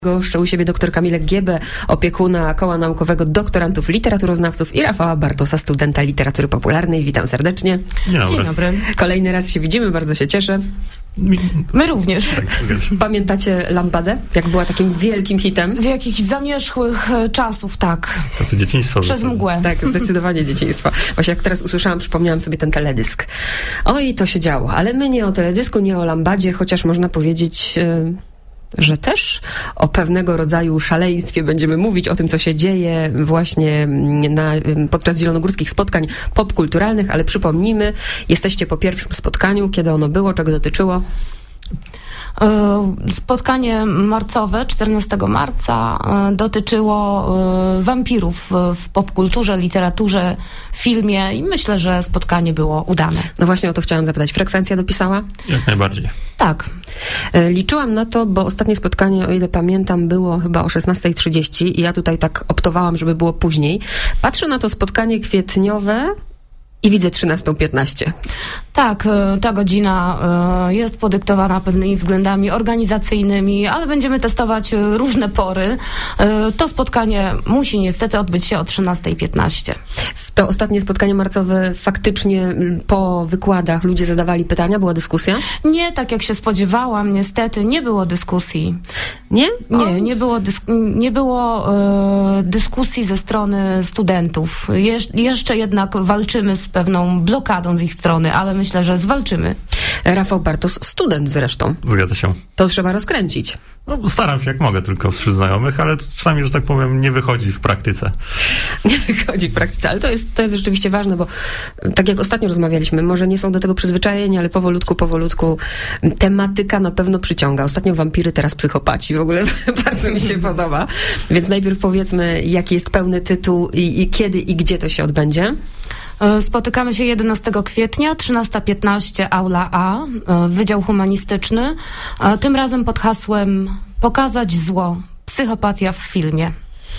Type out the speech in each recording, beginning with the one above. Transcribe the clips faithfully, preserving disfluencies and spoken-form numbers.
Goszczę u siebie dr Kamilę Giebę, opiekuna Koła Naukowego Doktorantów Literaturoznawców i Rafała Bartosa, studenta literatury popularnej. Witam serdecznie. Dzień dobry. Dzień dobry. Kolejny raz się widzimy, bardzo się cieszę. My również. Pamiętacie Lambadę? Jak była takim wielkim hitem? Z jakichś zamierzchłych czasów, tak. Czasy dzieciństwa. Przez mgłę. Tak, zdecydowanie dzieciństwa. Właśnie jak teraz usłyszałam, przypomniałam sobie ten teledysk. Oj, to się działo. Ale my nie o teledysku, nie o Lambadzie, chociaż można powiedzieć... Yy... że też o pewnego rodzaju szaleństwie będziemy mówić, o tym, co się dzieje właśnie na, podczas zielonogórskich spotkań popkulturalnych, ale przypomnijmy, jesteście po pierwszym spotkaniu, kiedy ono było, czego dotyczyło? Spotkanie marcowe, czternastego marca, dotyczyło wampirów w popkulturze, literaturze, filmie i myślę, że spotkanie było udane. No właśnie o to chciałam zapytać. Frekwencja dopisała? Jak najbardziej. Tak. Liczyłam na to, bo ostatnie spotkanie, o ile pamiętam, było chyba o szesnasta trzydzieści i ja tutaj tak optowałam, żeby było później. Patrzę na to spotkanie kwietniowe i widzę trzynasta piętnaście. Tak, ta godzina jest podyktowana pewnymi względami organizacyjnymi, ale będziemy testować różne pory. To spotkanie musi niestety odbyć się o trzynasta piętnaście. To ostatnie spotkanie marcowe faktycznie po wykładach ludzie zadawali pytania, była dyskusja? Nie, tak jak się spodziewałam, niestety nie było dyskusji. Nie? Nie, nie było, dysk- nie było e, dyskusji ze strony studentów. Jesz- jeszcze jednak walczymy z pewną blokadą z ich strony, ale myślę, że zwalczymy. Rafał Bartos, student zresztą. Zgadza się. To trzeba rozkręcić. No, staram się jak mogę tylko wśród znajomych, ale czasami, że tak powiem, nie wychodzi w praktyce. Nie wychodzi w praktyce, ale to jest, to jest rzeczywiście ważne, bo tak jak ostatnio rozmawialiśmy, może nie są do tego przyzwyczajeni, ale powolutku, powolutku tematyka na pewno przyciąga. Ostatnio wampiry, teraz psychopaci. W ogóle bardzo mi się podoba. Więc najpierw powiedzmy, jaki jest pełny tytuł i, i kiedy i gdzie to się odbędzie. Spotykamy się jedenastego kwietnia, trzynasta piętnaście, Aula A, Wydział Humanistyczny. Tym razem pod hasłem Pokazać zło. Psychopatia w filmie.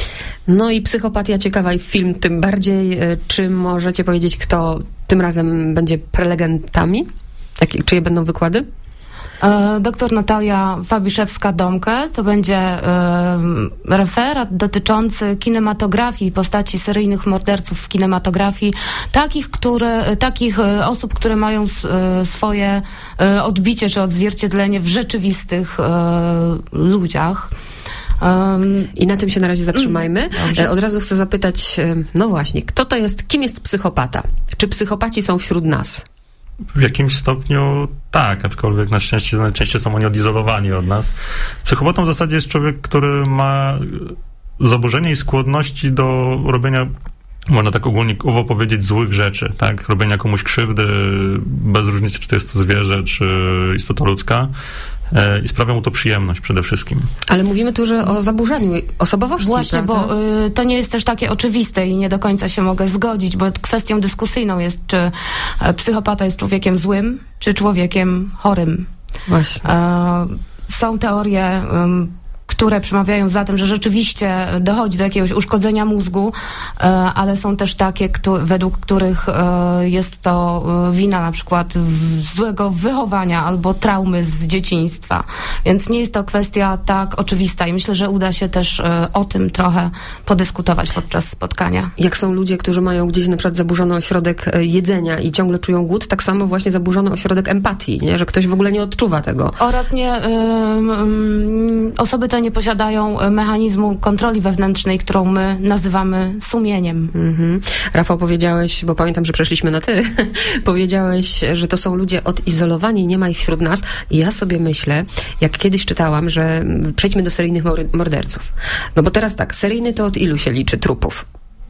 No i psychopatia ciekawa i film tym bardziej. Czy możecie powiedzieć, kto tym razem będzie prelegentami? Jak, czyje będą wykłady? Doktor Natalia Fabiszewska-Domke, to będzie e, referat dotyczący kinematografii, postaci seryjnych morderców w kinematografii, takich, które, takich osób, które mają s, e, swoje e, odbicie czy odzwierciedlenie w rzeczywistych e, ludziach. Um, I na tym się na razie zatrzymajmy. Dobrze. Od razu chcę zapytać, no właśnie, kto to jest, kim jest psychopata? Czy psychopaci są wśród nas? W jakimś stopniu tak, aczkolwiek na szczęście najczęściej są oni odizolowani od nas. Psychopatą w zasadzie jest człowiek, który ma zaburzenie i skłonności do robienia, można tak ogólnikowo powiedzieć, złych rzeczy, tak? Robienia komuś krzywdy, bez różnicy, czy to jest to zwierzę, czy istota ludzka. I sprawia mu to przyjemność przede wszystkim. Ale mówimy tu, że o zaburzeniu osobowości, Właśnie, prawda? bo y, to nie jest też takie oczywiste i nie do końca się mogę zgodzić, bo kwestią dyskusyjną jest, czy e, psychopata jest człowiekiem złym, czy człowiekiem chorym. Właśnie. E, są teorie, y, które przemawiają za tym, że rzeczywiście dochodzi do jakiegoś uszkodzenia mózgu, ale są też takie, według których jest to wina na przykład złego wychowania albo traumy z dzieciństwa. Więc nie jest to kwestia tak oczywista i myślę, że uda się też o tym trochę podyskutować podczas spotkania. Jak są ludzie, którzy mają gdzieś na przykład zaburzony ośrodek jedzenia i ciągle czują głód, tak samo właśnie zaburzony ośrodek empatii, nie? Że ktoś w ogóle nie odczuwa tego. Oraz nie, y, y, osoby te nie posiadają mechanizmu kontroli wewnętrznej, którą my nazywamy sumieniem. Mhm. Rafał, powiedziałeś, bo pamiętam, że przeszliśmy na ty, powiedziałeś, że to są ludzie odizolowani, nie ma ich wśród nas i ja sobie myślę, jak kiedyś czytałam, że przejdźmy do seryjnych morderców. No bo teraz tak, seryjny to od ilu się liczy trupów?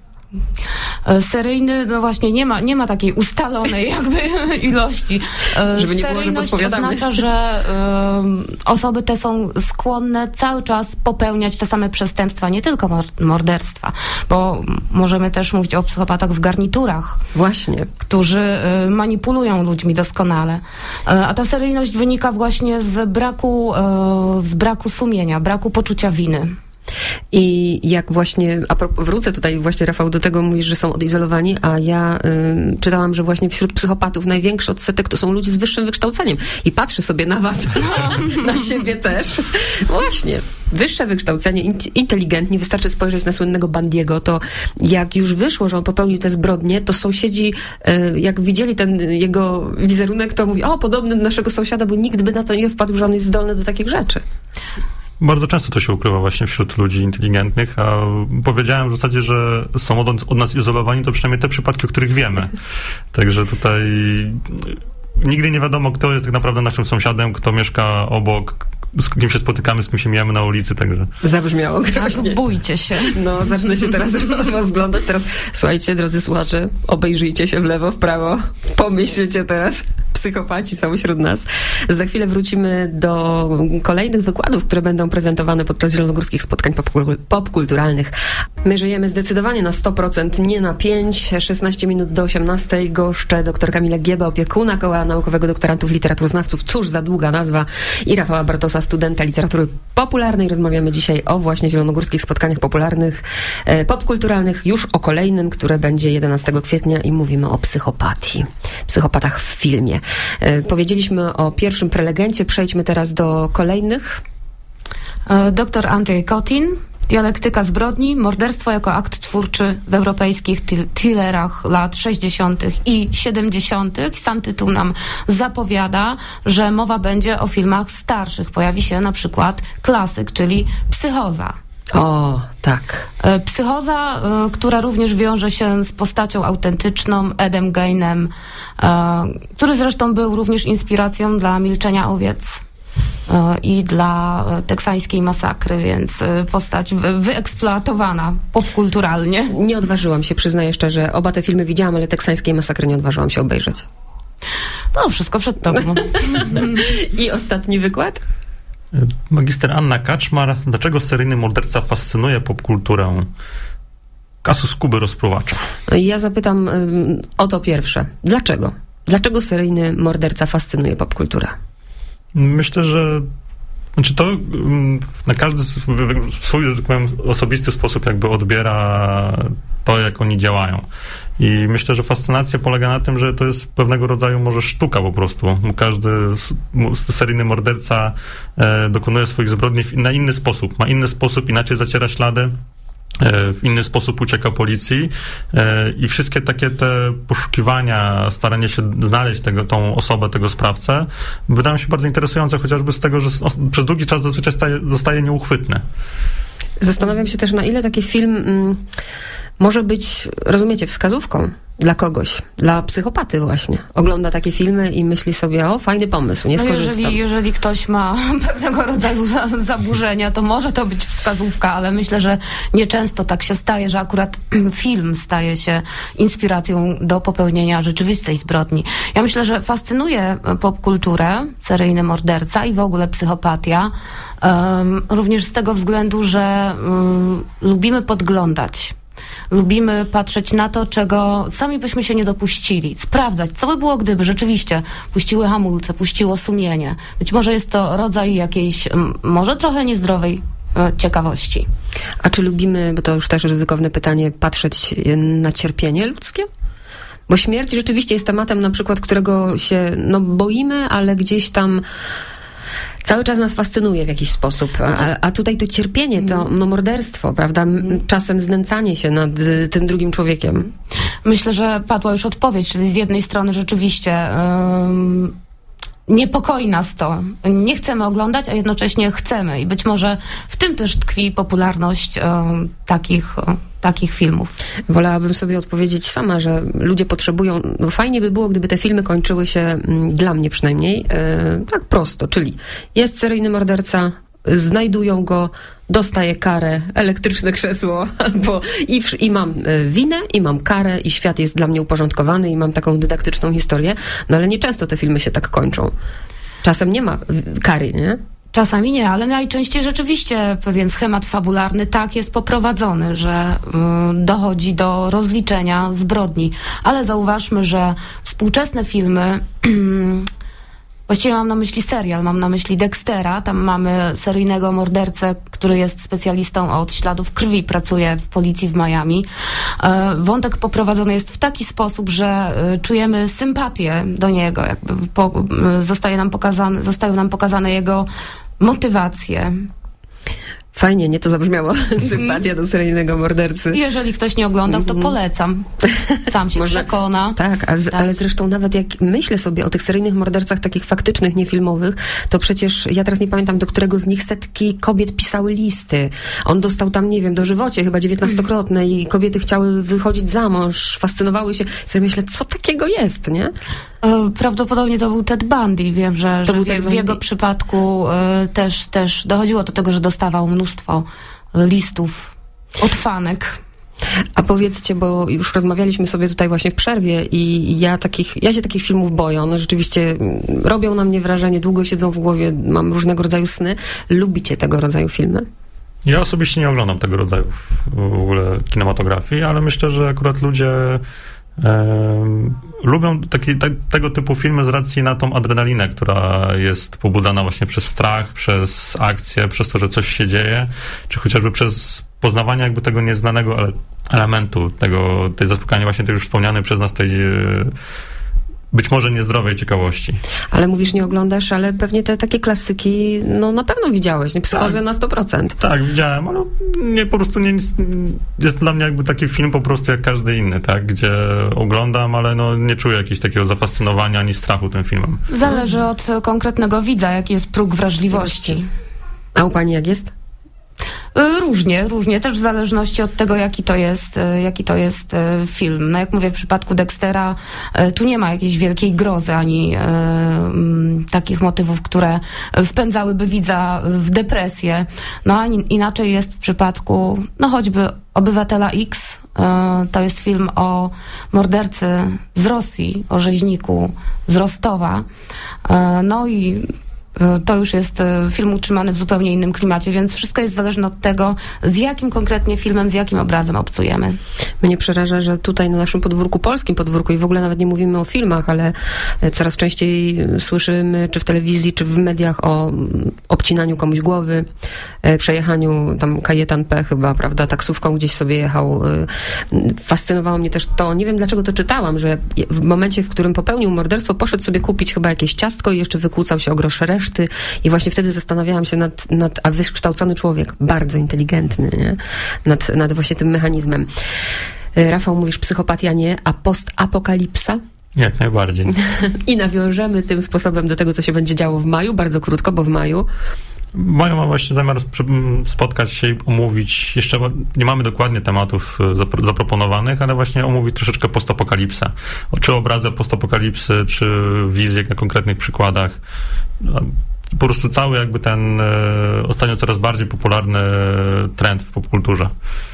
Seryjny, no właśnie, nie ma, nie ma takiej ustalonej jakby ilości. Żeby nie było, że podpowiadamy. Oznacza, że y, osoby te są skłonne cały czas popełniać te same przestępstwa, nie tylko morderstwa, bo możemy też mówić o psychopatach w garniturach. Właśnie. Którzy y, manipulują ludźmi doskonale. Y, a ta seryjność wynika właśnie z braku, y, z braku sumienia, braku poczucia winy. I jak właśnie, a propos, wrócę tutaj właśnie, Rafał, do tego mówisz, że są odizolowani, a ja y, czytałam, że właśnie wśród psychopatów największy odsetek to są ludzie z wyższym wykształceniem. I patrzę sobie na was, no. na siebie też. Właśnie, wyższe wykształcenie, inteligentni, wystarczy spojrzeć na słynnego Bandiego, to jak już wyszło, że on popełnił te zbrodnie, to sąsiedzi, y, jak widzieli ten jego wizerunek, to mówi, o, podobny do naszego sąsiada, bo nikt by na to nie wpadł, że on jest zdolny do takich rzeczy. Bardzo często to się ukrywa właśnie wśród ludzi inteligentnych, a powiedziałem w zasadzie, że są od, od nas izolowani, to przynajmniej te przypadki, o których wiemy. Także tutaj nigdy nie wiadomo, kto jest tak naprawdę naszym sąsiadem, kto mieszka obok, z kim się spotykamy, z kim się mijamy na ulicy, także... Zabrzmiało groźnie. Bójcie się. No, zacznę się teraz rozglądać. Teraz, słuchajcie, drodzy słuchacze, obejrzyjcie się w lewo, w prawo, pomyślcie teraz. Psychopaci są wśród nas. Za chwilę wrócimy do kolejnych wykładów, które będą prezentowane podczas zielonogórskich spotkań popkulturalnych. My żyjemy zdecydowanie na sto procent, nie na pięć. szesnaście minut do osiemnastej. Goszczę dr Kamila Giebę, opiekuna Koła Naukowego Doktorantów Literaturoznawców. Cóż za długa nazwa. I Rafała Bartosa, studenta literatury popularnej. Rozmawiamy dzisiaj o właśnie zielonogórskich spotkaniach popularnych, e, popkulturalnych, już o kolejnym, które będzie jedenastego kwietnia i mówimy o psychopatii. Psychopatach w filmie. E, powiedzieliśmy o pierwszym prelegencie, przejdźmy teraz do kolejnych. Doktor Andrzej Kotin, Dialektyka zbrodni, morderstwo jako akt twórczy w europejskich thrillerach lat sześćdziesiątych i siedemdziesiątych. Sam tytuł nam zapowiada, że mowa będzie o filmach starszych. Pojawi się na przykład klasyk, czyli Psychoza. O, tak. Psychoza, która również wiąże się z postacią autentyczną, Edem Geinem, który zresztą był również inspiracją dla Milczenia owiec i dla teksańskiej masakry, więc postać wyeksploatowana popkulturalnie. Nie odważyłam się, przyznaję szczerze. Oba te filmy widziałam, ale teksańskiej masakry nie odważyłam się obejrzeć. To wszystko przed tobą. I ostatni wykład? Magister Anna Kaczmar. Dlaczego seryjny morderca fascynuje popkulturę? Kasus Kuby rozpruwacza. Ja zapytam um, o to pierwsze. Dlaczego? Dlaczego seryjny morderca fascynuje popkulturę? Myślę, że znaczy to na każdy swój, tak powiem, osobisty sposób jakby odbiera to, jak oni działają. I myślę, że fascynacja polega na tym, że to jest pewnego rodzaju może sztuka po prostu. Każdy seryjny morderca e, dokonuje swoich zbrodni na inny sposób. Ma inny sposób, inaczej zaciera ślady, w inny sposób ucieka policji i wszystkie takie te poszukiwania, staranie się znaleźć tego, tą osobę, tego sprawcę, wydają się bardzo interesujące, chociażby z tego, że przez długi czas zazwyczaj staje, zostaje nieuchwytny. Zastanawiam się też, na ile taki film mm, może być, rozumiecie, wskazówką dla kogoś, dla psychopaty właśnie. Ogląda takie filmy i myśli sobie, o, fajny pomysł, nie skorzystam. No jeżeli, jeżeli ktoś ma pewnego rodzaju zaburzenia, to może to być wskazówka, ale myślę, że nieczęsto tak się staje, że akurat film staje się inspiracją do popełnienia rzeczywistej zbrodni. Ja myślę, że fascynuje popkulturę seryjny morderca i w ogóle psychopatia, um, również z tego względu, że um, lubimy podglądać. Lubimy patrzeć na to, czego sami byśmy się nie dopuścili. Sprawdzać, co by było, gdyby rzeczywiście puściły hamulce, puściło sumienie. Być może jest to rodzaj jakiejś, może trochę niezdrowej e, ciekawości. A czy lubimy, bo to już też ryzykowne pytanie, patrzeć na cierpienie ludzkie? Bo śmierć rzeczywiście jest tematem, na przykład, którego się no, boimy, ale gdzieś tam cały czas nas fascynuje w jakiś sposób, a, a tutaj to cierpienie, to no, morderstwo, prawda? Czasem znęcanie się nad y, tym drugim człowiekiem. Myślę, że padła już odpowiedź, czyli z jednej strony rzeczywiście ym, niepokoi nas to. Nie chcemy oglądać, a jednocześnie chcemy i być może w tym też tkwi popularność ym, takich takich filmów. Wolałabym sobie odpowiedzieć sama, że ludzie potrzebują, no fajnie by było, gdyby te filmy kończyły się, m, dla mnie przynajmniej, e, tak prosto, czyli jest seryjny morderca, znajdują go, dostaję karę, elektryczne krzesło, albo i, w, i mam winę, i mam karę, i świat jest dla mnie uporządkowany, i mam taką dydaktyczną historię, no ale nieczęsto te filmy się tak kończą. Czasem nie ma kary, nie? Czasami nie, ale najczęściej rzeczywiście pewien schemat fabularny tak jest poprowadzony, że y, dochodzi do rozliczenia zbrodni. Ale zauważmy, że współczesne filmy Właściwie mam na myśli serial, mam na myśli Dextera. Tam mamy seryjnego mordercę, który jest specjalistą od śladów krwi, pracuje w policji w Miami. E, wątek poprowadzony jest w taki sposób, że e, czujemy sympatię do niego. Jakby po, e, zostaje nam pokazane, zostają nam pokazane jego motywacje. Fajnie, nie to zabrzmiało. Sympatia do seryjnego mordercy. Jeżeli ktoś nie oglądał, to polecam. Sam się Można, przekona. Tak, a z, tak, ale zresztą nawet jak myślę sobie o tych seryjnych mordercach takich faktycznych, niefilmowych, to przecież ja teraz nie pamiętam, do którego z nich setki kobiet pisały listy. On dostał tam, nie wiem, dożywocie, chyba dziewiętnastokrotne i kobiety chciały wychodzić za mąż, fascynowały się. I sobie myślę, co takiego jest, nie? Prawdopodobnie to był Ted Bundy. Wiem, że, że w, w jego przypadku y, też, też dochodziło do tego, że dostawał mnóstwo listów od fanek. A powiedzcie, bo już rozmawialiśmy sobie tutaj właśnie w przerwie i ja takich, ja się takich filmów boję. One rzeczywiście robią na mnie wrażenie, długo siedzą w głowie, mam różnego rodzaju sny. Lubicie tego rodzaju filmy? Ja osobiście nie oglądam tego rodzaju w ogóle kinematografii, ale myślę, że akurat ludzie e, lubią taki, te, tego typu filmy z racji na tą adrenalinę, która jest pobudzana właśnie przez strach, przez akcję, przez to, że coś się dzieje, czy chociażby przez poznawanie jakby tego nieznanego ele- elementu, tego, tej zaspokajania właśnie tej już wspomnianej przez nas tej e, być może niezdrowej ciekawości. Ale mówisz, nie oglądasz, ale pewnie te takie klasyki, no na pewno widziałeś, nie? Psychozę tak, na sto procent. Tak, widziałem, ale nie, po prostu nie, jest dla mnie jakby taki film po prostu jak każdy inny, tak, gdzie oglądam, ale no nie czuję jakiegoś takiego zafascynowania ani strachu tym filmem. Zależy od konkretnego widza, jaki jest próg wrażliwości. A u pani jak jest? Różnie, różnie, też w zależności od tego, jaki to jest, jaki to jest film. No jak mówię, w przypadku Dextera tu nie ma jakiejś wielkiej grozy, ani e, m, takich motywów, które wpędzałyby widza w depresję. No a inaczej jest w przypadku, no choćby Obywatela X. E, to jest film o mordercy z Rosji, o rzeźniku z Rostowa. E, no i to już jest film utrzymany w zupełnie innym klimacie, więc wszystko jest zależne od tego, z jakim konkretnie filmem, z jakim obrazem obcujemy. Mnie przeraża, że tutaj na naszym podwórku, polskim podwórku, i w ogóle nawet nie mówimy o filmach, ale coraz częściej słyszymy, czy w telewizji, czy w mediach o obcinaniu komuś głowy, przejechaniu, tam Kajetan P. chyba, prawda, taksówką gdzieś sobie jechał. Fascynowało mnie też to, nie wiem dlaczego to czytałam, że w momencie, w którym popełnił morderstwo, poszedł sobie kupić chyba jakieś ciastko i jeszcze wykłócał się o grosze reszty. I właśnie wtedy zastanawiałam się nad, nad a wykształcony człowiek, bardzo inteligentny, nie? Nad, nad właśnie tym mechanizmem. Rafał, mówisz psychopatia nie, a postapokalipsa? Jak najbardziej. I nawiążemy tym sposobem do tego, co się będzie działo w maju, bardzo krótko, bo w maju. Mają mam właśnie zamiar spotkać się i omówić, jeszcze nie mamy dokładnie tematów zaproponowanych, ale właśnie omówić troszeczkę postapokalipsę. Czy obrazę postapokalipsy, czy wizję na konkretnych przykładach. Po prostu cały jakby ten ostatnio coraz bardziej popularny trend w popkulturze.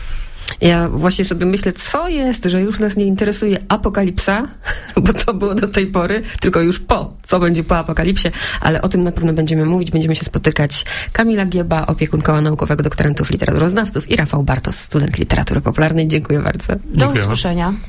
Ja właśnie sobie myślę, co jest, że już nas nie interesuje apokalipsa, bo to było do tej pory, tylko już po, co będzie po apokalipsie, ale o tym na pewno będziemy mówić, będziemy się spotykać. Kamila Gieba, opiekun Koła Naukowego Doktorantów Literaturoznawców, i Rafał Bartos, student literatury popularnej. Dziękuję bardzo. Do usłyszenia.